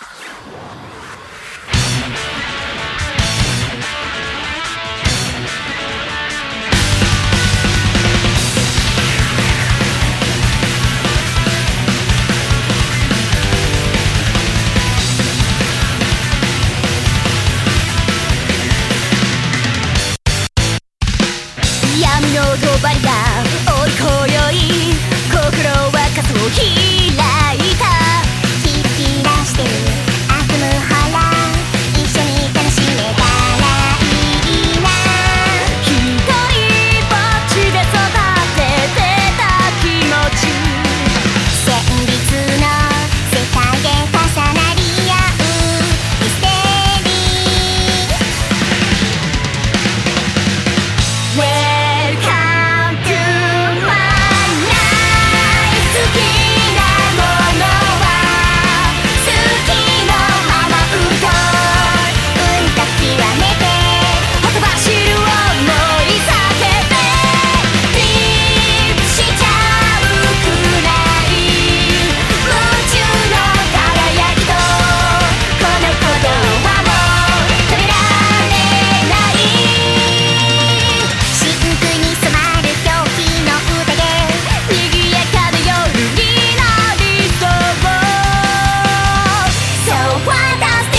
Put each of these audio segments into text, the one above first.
闇の帳がおりこよい心は傘を開いたキラキラしてる悪夢ほら一緒に楽しめたらいいな一人ぼっちで育ててた気持ち現実の世界で重なり合うミステリー Welcome to my life 好きなものは好きのまま運と極めてほとばしる想い叫べリップしちゃうくらい夢中の輝きとこの鼓動はもう止められない真空に染まる狂気の宴賑やかな夜になりそう So fantastic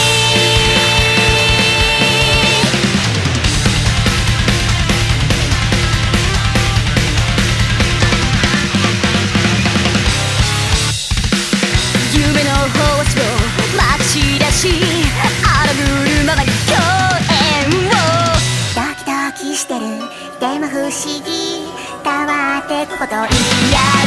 夢の星をまき散らし荒ぶるままに共演をドキドキしてるでも不思議変わってくこと嫌